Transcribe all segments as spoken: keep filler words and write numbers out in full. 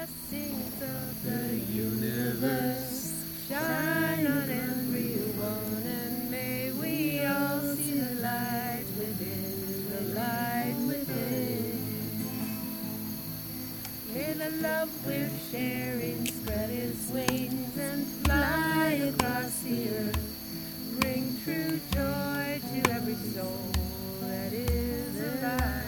blessings of the universe shine on everyone, and may we all see the light within, the light within. May the love we're sharing spread its wings and fly across the earth, bring true joy to every soul that is alive.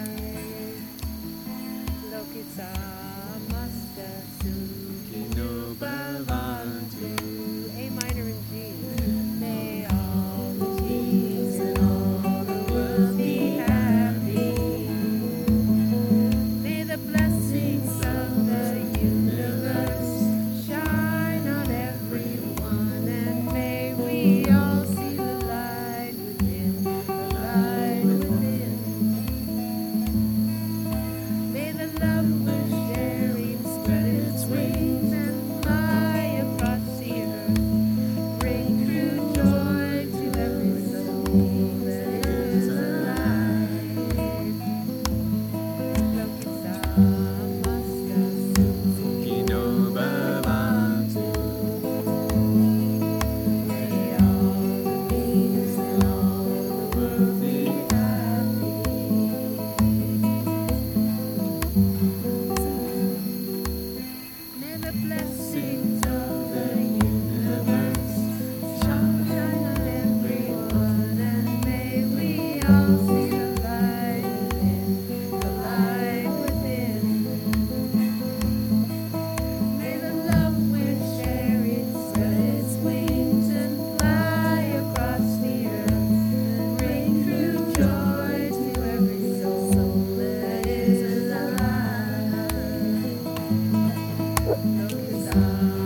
Lokitamastasu Kino Bhavantu. A minor and G. May all the G's and all the world be happy. May the blessings of the universe shine on everyone, and may we all see the light within, the light within. May the love we're sharing spread its wings and fly across the earth, bring true joy to every soul that is alive. Lokitamastasu Kino Bhavantu. May all the beings and all the world be happy. May the blessings of the universe shine on everyone, and may we all see the light within, the light within. May the love we're sharing spread its wings and fly across the earth, bring true joy to every soul that is alive. Lokitamastasu